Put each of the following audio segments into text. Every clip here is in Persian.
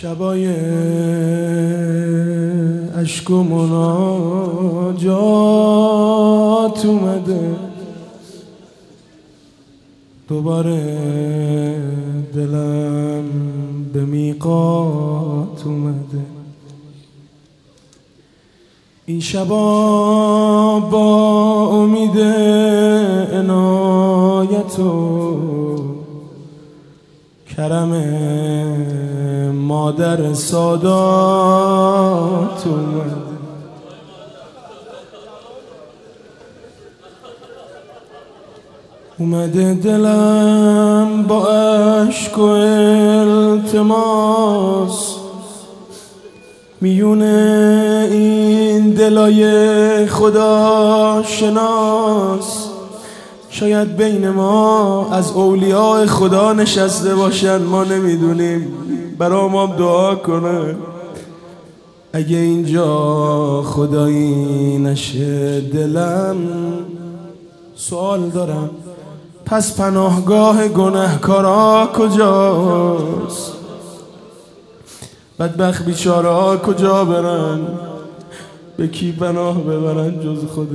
شبای عشق و مناجات اومده، دوباره دلم به میقات اومده. این شبا با امید عنایت و کرم مادر سادات اومده دلم با عشق و التماس میونه این دلای خدا شناس. شاید بین ما از اولیاء خدا نشسته باشن، ما نمیدونیم. برا ما دعا کنه اگه اینجا خدایی نشه. دلم سوال دارم، پس پناهگاه گنهکارا کجاست؟ بدبخت بیچاره‌ها کجا برن؟ به کی پناه ببرن جز خودت؟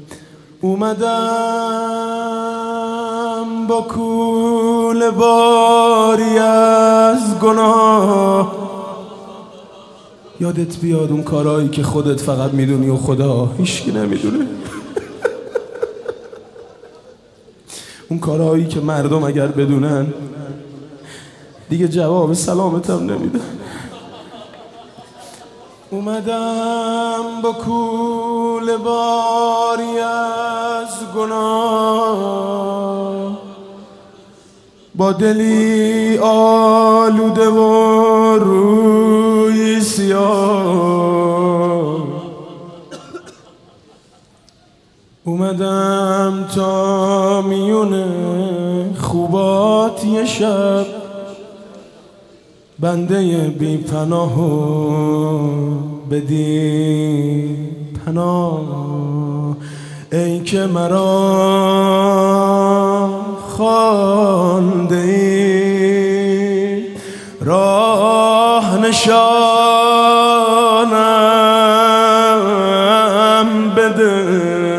اومدم با کوله باری از گناه، یادت بیاد اون کارهایی که خودت فقط میدونی و خدا هیچکی نمیدونه. اون کارهایی که مردم اگر بدونن دیگه جواب سلامتم نمیدن. اومدم با کوله باری از گناه، با دلی آلوده و روی سیاه. اومدم تا میونه خوبات یه شب بنده بی پناهو بدی پناه. ای که مرا خوانده ای راه نشانم بده،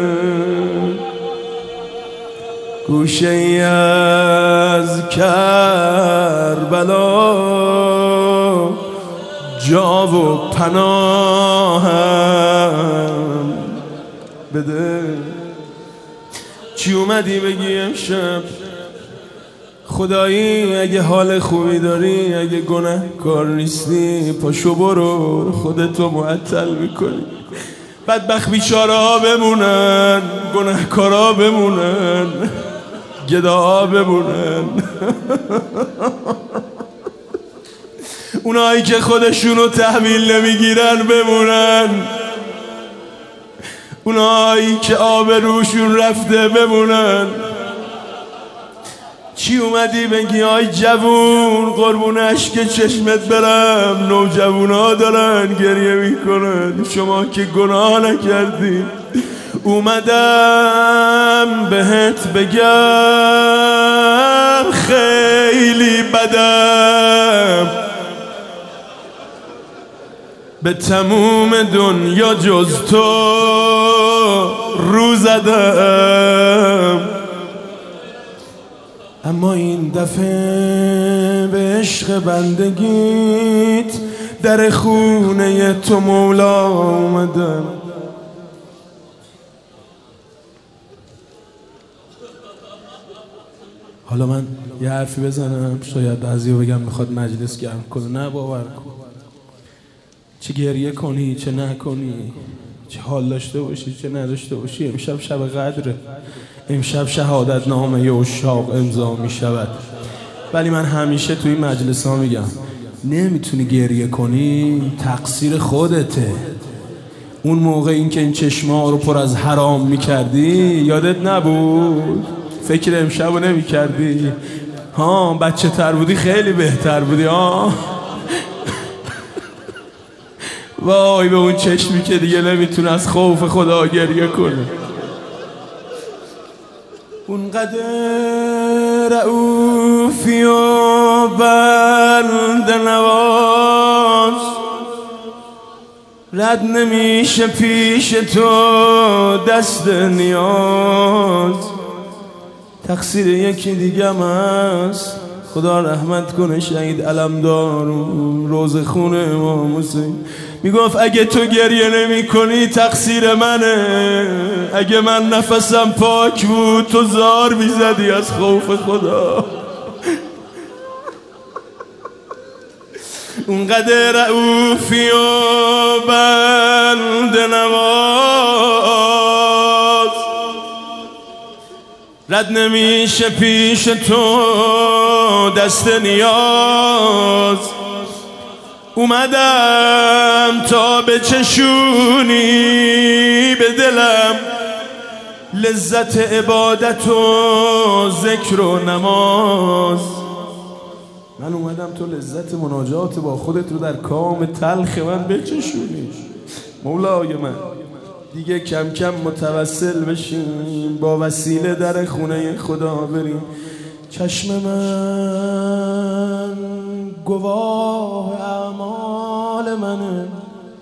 گوشه ای از کربلا جا و پناهم بده. چی اومدی بگی امشب؟ خدایی اگه حال خوبی داری، اگه گنهکار نیستی، پاشو برو، خودتو معطل میکنی. بدبخت بیچاره‌ها بمونن، گنهکارا بمونن، گداها بمونن. اونایی که خودشونو تحویل نمیگیرن بمونن، اونایی که آبروشون رفته بمونن. چی اومدی بگی آی جوون؟ قربون اشک چشمت برم، نوجوونا دارن گریه میکنن، شما که گناه نکردی. اومدم بهت بگم خیلی بدم، به تموم دنیا جز تو رو زدم. اما این دفعه به عشق بندگیت در خونه تو مولا اومدم. حالا من یه حرفی بزنم، شاید بعضی‌ها بگم میخواد مجلس گرم کنه. نه باور کن، چه گریه کنی چه نکنی، چه حال داشته باشی چه نداشته باشی، امشب شب قدره، امشب شهادت نامه عشاق امضا می شود. ولی من همیشه توی مجلس ها میگم نمیتونی گریه کنی، تقصیر خودته. اون موقع این که این چشما رو پر از حرام میکردی یادت نبود؟ فکر امشب رو نمیکردی؟ ها بچه تر بودی خیلی بهتر بودی. ها وای به اون چشمی که دیگه نمیتونه از خوف خدا گریه کنه. اونقدر رعوفی و بنده نواز رد نمیشه پیش تو دست نیاز، تقصیر یکی دیگم هست. خدا رحمت کنه شهید علمدار روز خونه امام حسین. میگفت اگه تو گریه نمی کنی تقصیر منه، اگه من نفسم پاک بود تو زار میزدی از خوف خدا. اونقدر رعوفی و بنده نواز، رد نمیشه پیش تو دست نیاز. اومدم تا به چشونی به دلم لذت عبادت و ذکر و نماز. من اومدم تو لذت مناجات با خودت رو در کام تلخ من بچشونی. مولای من دیگه کم کم متوسل بشیم، با وسیله در خونه خدا بریم. چشم من گواه اعمال منه،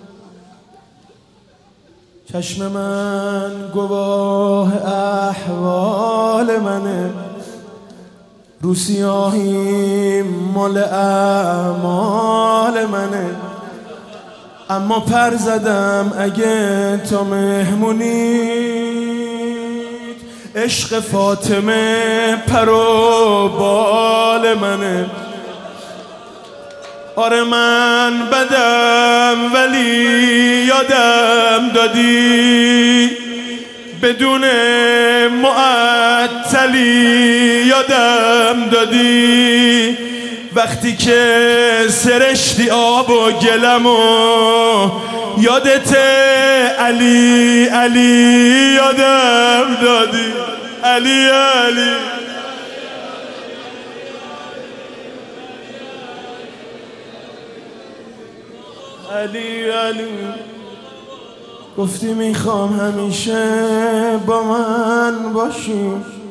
چشم من گواه احوال منه. رو سیاهی مال اعمال منه، اما پر زدم اگه تا مهمونید. عشق فاطمه پر و بال منه. آره من بدم ولی یادم دادی، بدون معطلی یادم دادی. وقتی که سرشتی آب و گلم و یادت علی علی یادم دادی. علی علی علی علی. گفتی میخوام همیشه با من باشی،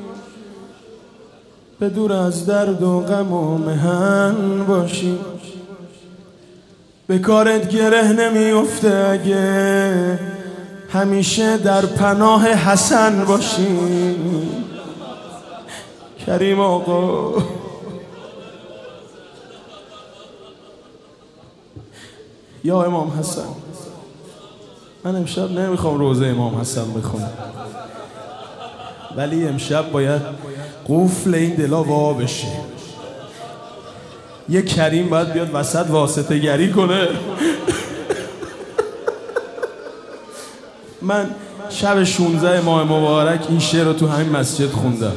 به دور از درد و غم و محن باشی. به کارت گره نمیفته اگه همیشه در پناه حسن باشی. کریم آقا یا امام حسن، من امشب نمیخوام روزه امام حسن بخونم، ولی امشب باید قفل این دلا وا بشه. یه کریم باید بیاد وسط واسطه گری کنه. من شب 16 ماه مبارک این شعر رو تو همین مسجد خوندم.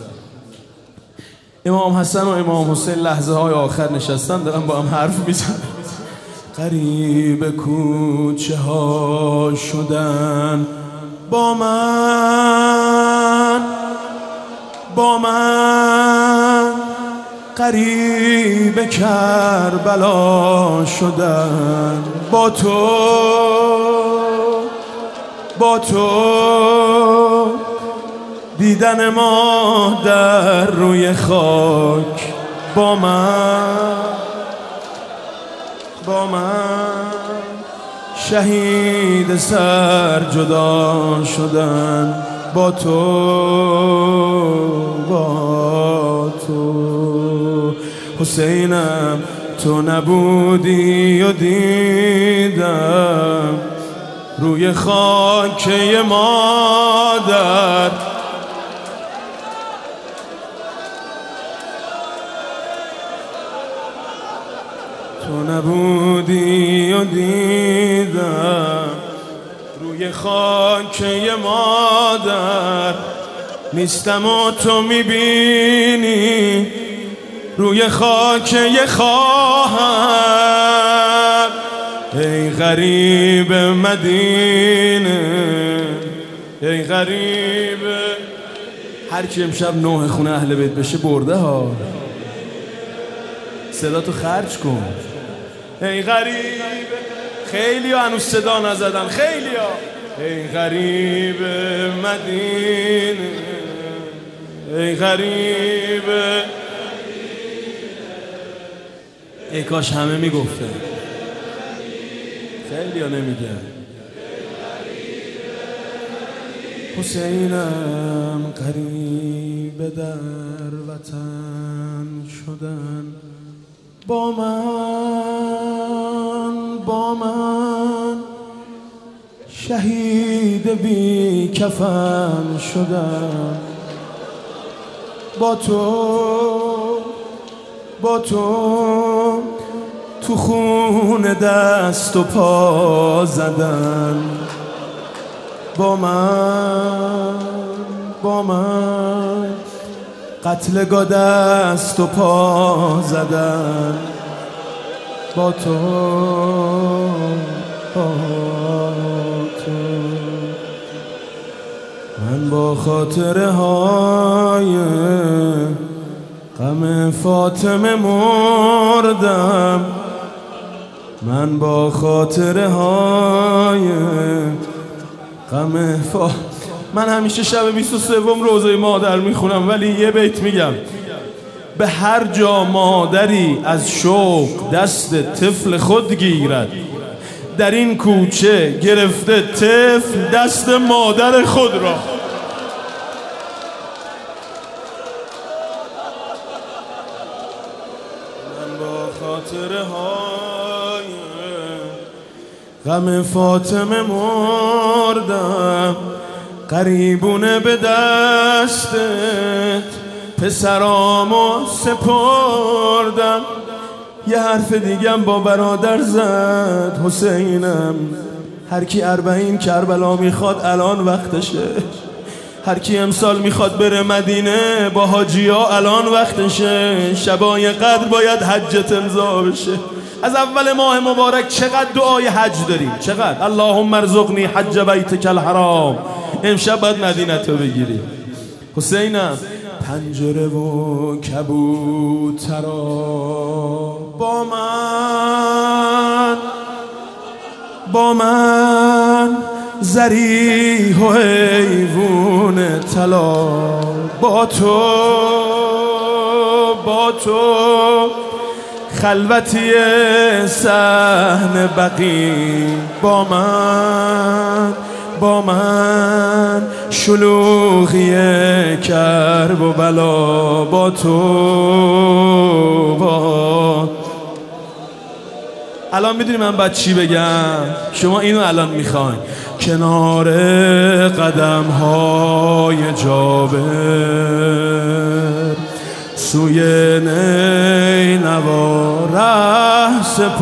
امام حسن و امام حسین لحظه های آخر نشستن دارن با هم حرف میزنن. غریب کوچه ها شدن با من، غریب کربلا شدن با تو دیدن ما در روی خاک با من شهید سر جدا شدن با تو حسینم تو نبودی و دیدم روی خاک مادر. تو نبودی و دیدم روی خاک مادر. نیستم و تو میبینی روی خاک خواهر. ای غریب مدینه، ای غریب. هرچی امشب نوح خونه اهل بیت بشه برده ها. صدا تو خرج کن. ای غریب. خیلی ها هنوز صدا نزدن، خیلی ها. ای غریب مدینه، ای غریب. ای کاش همه میگفته. خیلی ها نمیگن. حسینم غریب در وطن شدن، با من شهید بی کفن شدن، با تو تو خون دست و پا زدن، با من قتلگاه دست و پا زدن، با تو من با خاطره های غم فاطمه مردم، من با خاطره های غم من همیشه شب 23 روزه مادر میخونم، ولی یه بیت میگم: به هر جا مادری از شوق دست طفل خود گیرد، در این کوچه گرفته طفل دست مادر خود را. من با خاطره های غم فاطمه مردم، قریبونه به دستت پسرامو سپردم. یه حرف دیگم با برادر زد: حسینم هر کی 40 کربلا میخواد الان وقتشه، هر کی امسال میخواد بره مدینه با حاجیا الان وقتشه، شبای قدر باید حجت امضا بشه. از اول ماه مبارک چقدر دعای حج داریم، چقدر اللهم ارزقنی حج بیتک الحرام. امشب باید مدینه تو بگیری. حسینم پنجره و کبوترا با من زریح و حیوون طلا، با تو خلوتی صحن بقی، با من شلوغی کرب و بلا، با تو الان میدونی من باید چی بگم؟ شما اینو الان میخواین: کنار قدم های جابر سوی نینوا ره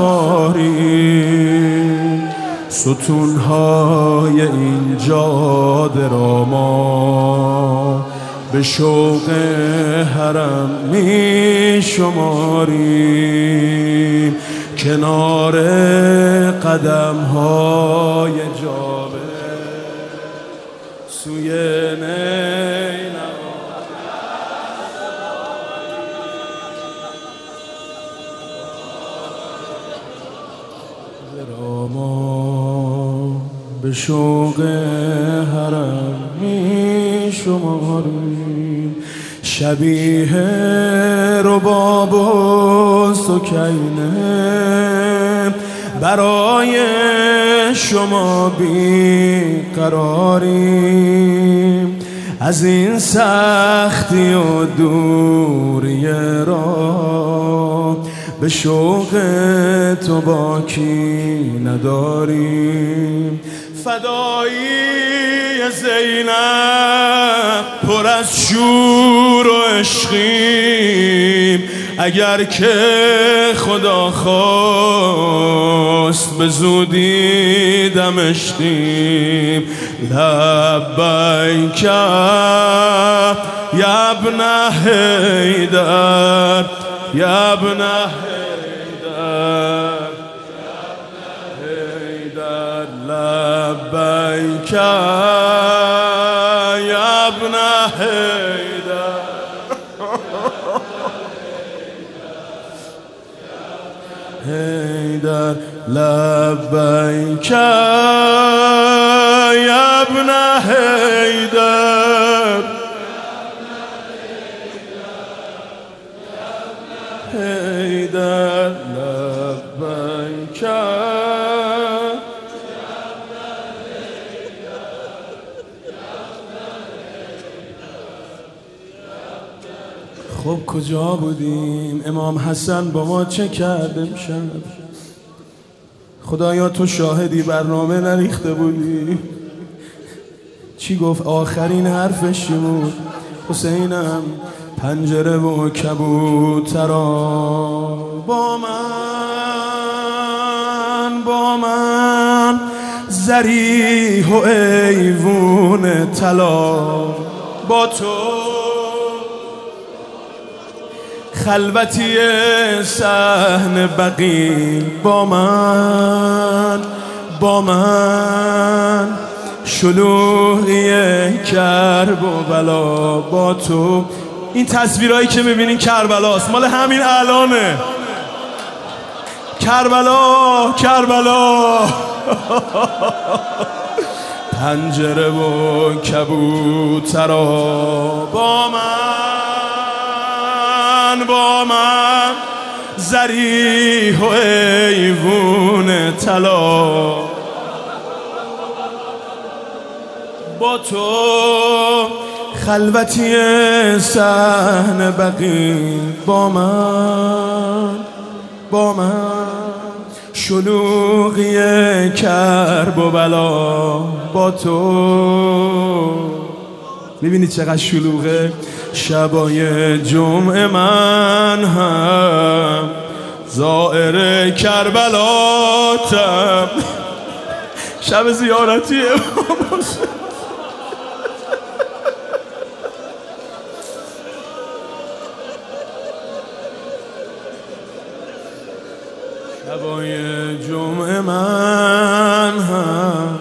سپاری، ستونهای این جاده را ما به شوق حرم می شماریم، کنار قدم های جابر سوی نینوا ما به شوق حرم می شماریم. شبیه رباب و سکینه برای شما بی قراریم، از این سختی و دوری را به شوق تو باکی نداریم. فدایی زینب پر از شور و عشقیم، اگر که خدا خواست به زودی دمشقیم. لبیک یا ابن حیدر، یا ابن حیدر، لبیک یا ابن حیدر، حیدر لبیک یا ابن حیدر، حیدر لبیک خب کجا بودیم؟ امام حسن با ما چه کرد امشب؟ خدایا تو شاهدی برنامه نریخته بودی. چی گفت آخرین حرفش چی بود؟ حسینم پنجره و کبوترا با من زریح و ایوون طلا با تو خلوتی صحن بقیع با من شلوغی کرب و بلا با تو. این تصویرهایی که میبینین کربلاست، مال همین الانه. کربلا پنجره و کبوترا با من زریح و ایوون طلا با تو خلوتی صحن بقیع با من شلوغی کرب و بلا با تو. میبینید چقدر شلوغه؟ شبای جمعه من هم زائر کربلاتم. شب زیارتی امام حسین. شبای جمعه من هم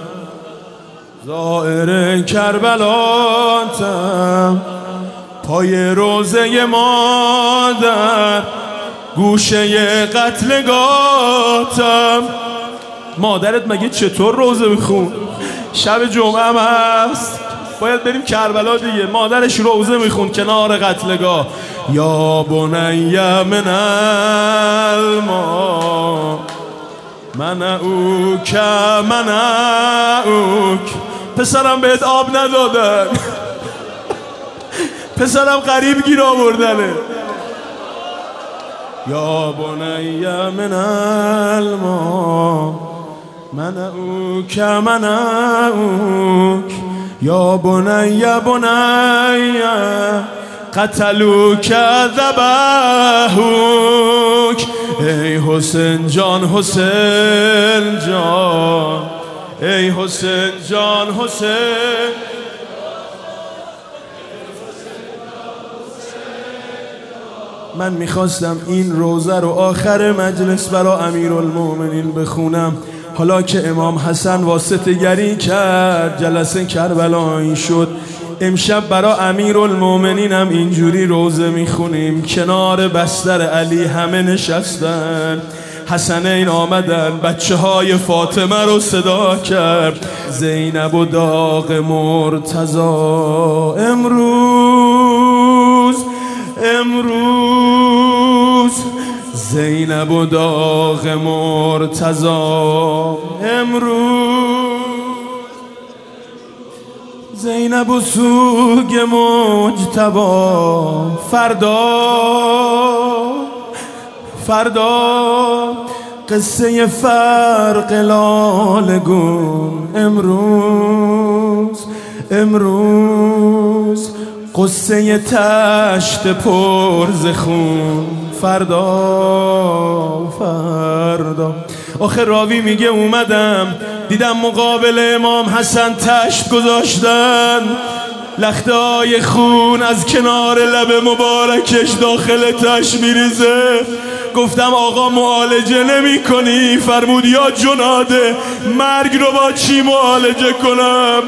زائر کربلاتم. پای روزه مادر گوشه قتلگاتم. مادرت مگه چطور روزه میخون؟ شب جمعه هم هست، باید بریم کربلا دیگه. مادرش روزه میخون کنار قتلگاه. یا بنی من الماء منعوک. پسرم بهت آب ندادن، پسرم غریب گیر آوردنه. یا بنی من الماء منعوک یا بنی قتلوک ذبحوک. ای حسین جان ای حسین جان من میخواستم این روزه رو آخر مجلس برا امیرالمومنین بخونم. حالا که امام حسن واسطه گری کرد، جلسه کربلایی شد، امشب برا امیرالمومنین هم اینجوری روزه میخونیم. کنار بستر علی همه نشستن، حسنین آمدن، بچه های فاطمه رو صدا کرد. زینب و داغ مرتضی امروز زینب و داغ مرتضی امروز. زینب و سوگ مجتبی فردا قصه فرق لالگون امروز قصه تشت پرز خون فردا. آخه راوی میگه اومدم دیدم مقابل امام حسن تشت گذاشتن، لخته‌های خون از کنار لب مبارکش داخل تشت میریزه. گفتم آقا معالجه نمی کنی؟ فرمود یا جناده، مرگ رو با چی معالجه کنم؟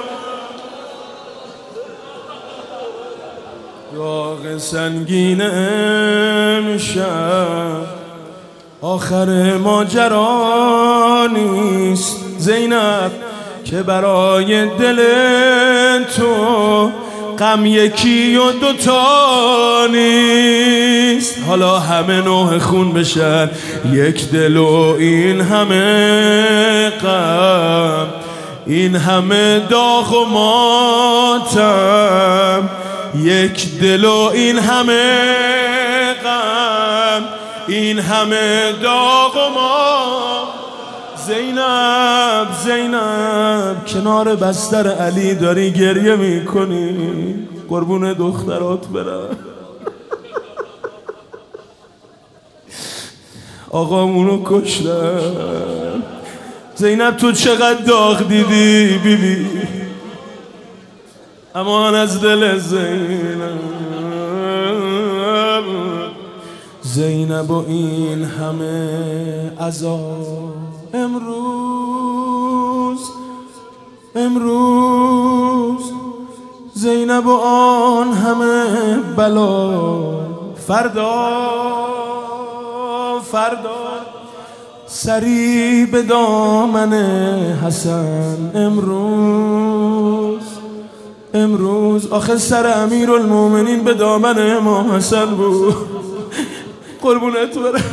داغ سنگین امشب آخر ماجرا نیست زینب، که برای دل تو غم یکی و دوتا نیست. حالا همه نوع خون بشن یک دل و این همه غم، این همه داغ و ماتم، یک دل و این همه غم، این همه داغ و ما. زینب زینب کنار بستر علی داری گریه میکنی، قربون دخترات برم. آقامونو کشتن. زینب تو چقدر داغ دیدی بیبی، امان از دل زینب. زینب و این همه عذاب امروز زینب و آن همه بلا فردا سری به دامن حسن. امروز آخه سر امیرالمومنین به دامن امام حسن بود. قربونت برم.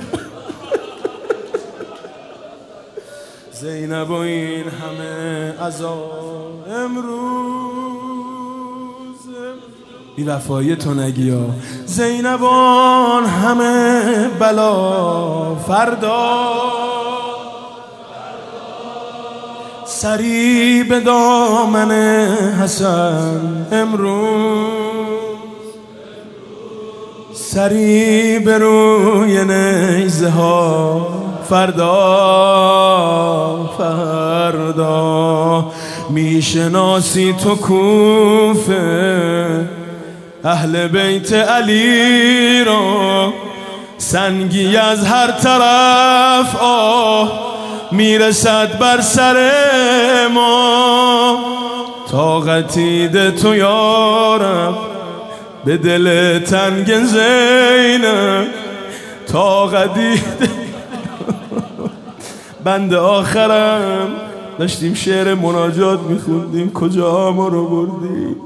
زینب و این همه عذاب امروز، بی وفایی تو نگیا. زینب آن همه بلا فردا سری به دامن حسن. سری به روی نیزه ها فردا میشناسی تو کوفه اهل بیت علی را، سنگی از هر طرف میرسد بر سر ما. طاقتی ده تو یارم به دل تنگ زینب، طاقتی بند آخرم. داشتیم شعر مناجات میخوندیم، کجا ما رو بردی.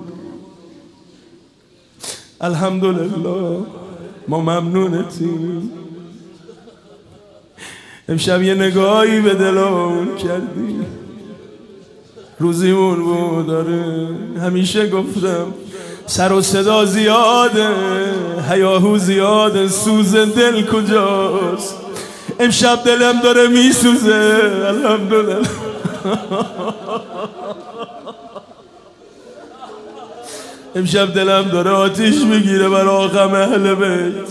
الحمدلله ما ممنونتیم. امشب یه نگاهی به دلمون کردی، روزیمون بود. داره همیشه گفتم سر و صدا زیاده، هیاهو زیاده، سوز دل کجاست؟ امشب دلم داره میسوزه. الحمدلله. امشب دلم داره آتیش میگیره برای غم اهل بیت.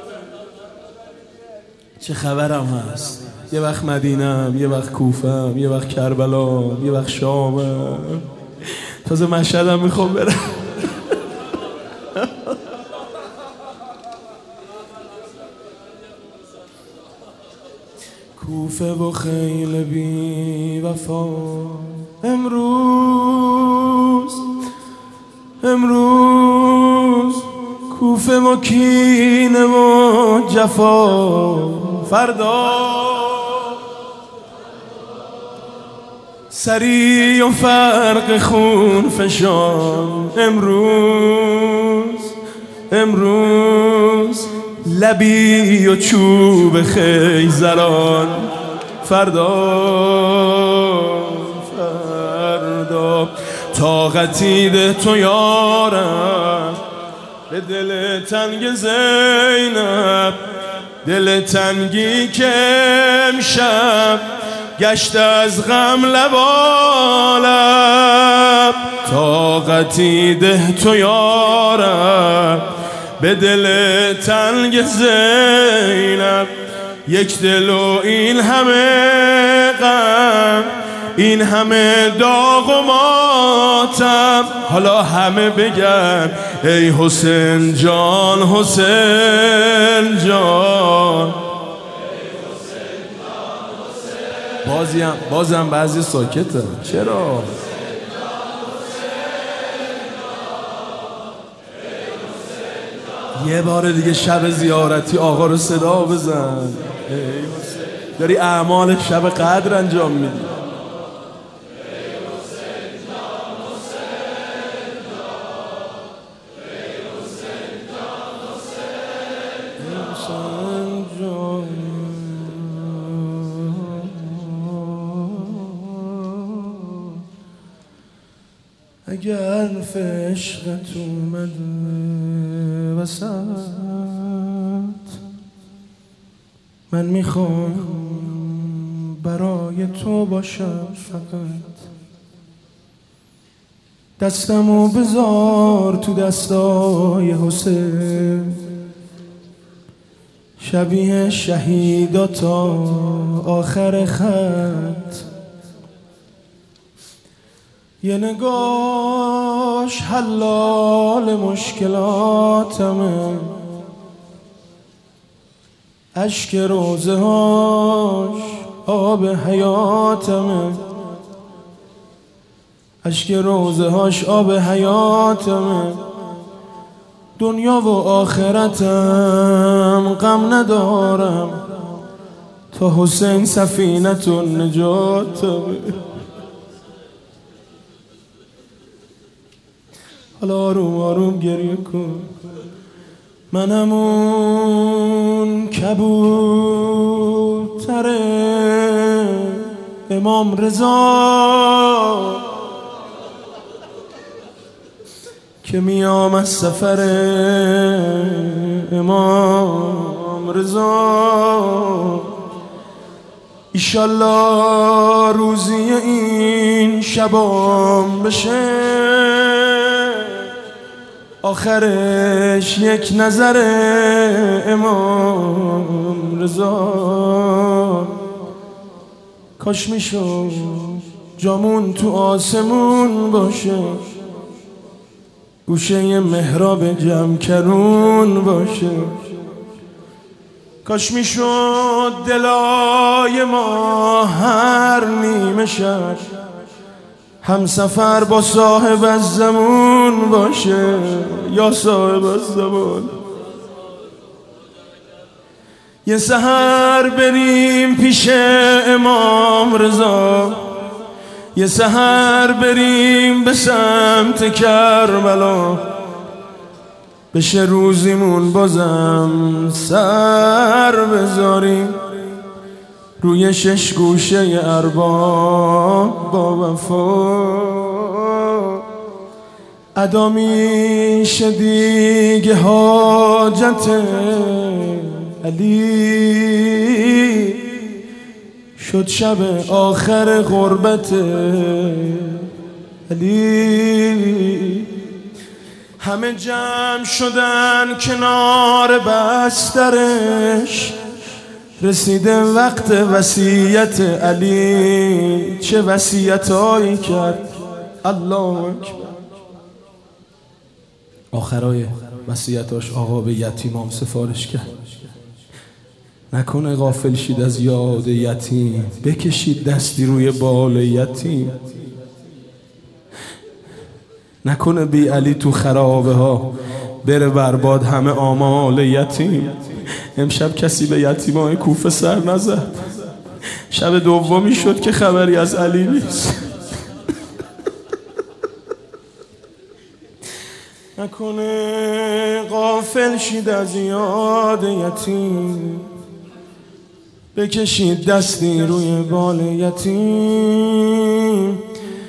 چه خبرم هست؟ یه وقت مدینم، یه وقت کوفم، یه وقت کربلام، یه وقت شامم، تازه مشهدم میخوام برم. کوفه و خیل بی وفا امروز کوفه و کینه و جفا فردا سری و فرق خون فشان. امروز لبی و چوب خیزران فردا طاقتی ده تو یارم به دل تنگ زینب، دل تنگی که امشب گشت از غم لبالب. طاقتی ده تو یارم به دل تنگ زینب، یک دل و این همه غم، این همه داغ و ماتم. حالا همه بگن ای حسین جان، حسین جان. بازم بعضی ساکته. چرا؟ یه بار دیگه شب زیارتی آقا رو صدا بزن. داری اعمال شب قدر انجام میدی. اگر عشقت اومده وسط، من میخوام برای تو باشم فقط. دستمو بذار تو دستای حسین، شبیه شهیدا تا آخر خط. یه نگاش حلال مشکلاتمه، اشک روزه هاش آب حیاتمه، اشک روزه هاش آب حیاتمه. دنیا و آخرتم غم ندارم، تا حسین سفینة النجاتمه. حالا آروم آروم گریه کن، من همون کبوتر امام رضا که میام از سفر امام رضا. ایشالله روزی این شبام بشه، آخرش یک نظر امام رضا. کاش میشد جامون تو آسمون باشه، گوشه محراب جمع کرون باشه. کاش میشد دلای ما هر نیمه شب همسفر با صاحب الزمان باشه. یا صاحب الزمان، یه سحر بریم پیش امام رضا، یه سحر بریم به سمت کربلا، بشه روزیمون بازم سر بذاریم روی شش گوشه ارباب با وفا. ادا میشه دیگه حاجت علی، شد شب آخر غربت علی. همه جمع شدن کنار بسترش، رسیده وقت وصیت علی. چه وصیتایی کرد، الله اکبر. آخرای وصیتاش آقا به یتیمام سفارش کرد، نکنه غافل شید از یاد یتیم، بکشید دستی روی بال یتیم. نکنه بی علی تو خرابه ها بره برباد همه آمال یتیم. امشب کسی به یتیمای کوفه سر نزد، شب دومی شد که خبری از علی نیست. نکنه غافل شید از یاد یتیم، بکشید دستی روی بال یتیم.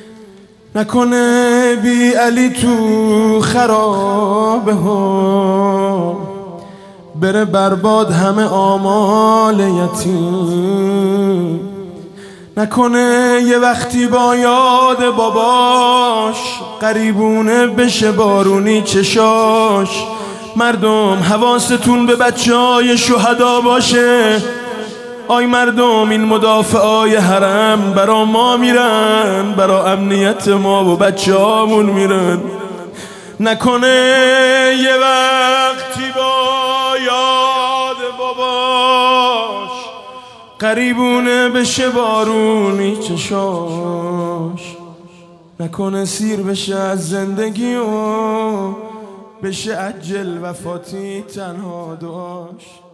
نکنه بی علی تو خرابه ها بره برباد همه آمال یتیم. نکنه یه وقتی با یاد باباش قریبونه بشه بارونی چشاش. مردم حواستون به بچه‌های شهدا باشه. آی مردم، این مدافعای حرم برا ما میرن، برا امنیت ما و بچه‌هامون میرن. نکنه یه وقتی با یاد باباش قریبونه بشه بارونی چشاش. نکنه سیر بشه از زندگی و بشه عجل وفاتی تنها دعاش.